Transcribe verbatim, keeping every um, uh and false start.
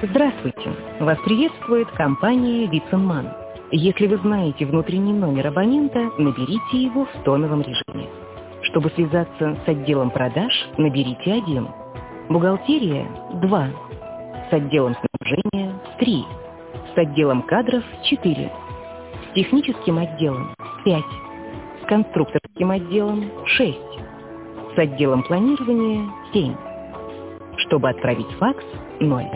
Здравствуйте! Вас приветствует компания Виценман. Если вы знаете внутренний номер абонента, наберите его в тоновом режиме. Чтобы связаться с отделом продаж, наберите один. Бухгалтерия – два. С отделом снабжения – три. С отделом кадров – четыре. С техническим отделом – пять. С конструкторским отделом – шесть. С отделом планирования – семь. Чтобы отправить факс – ноль.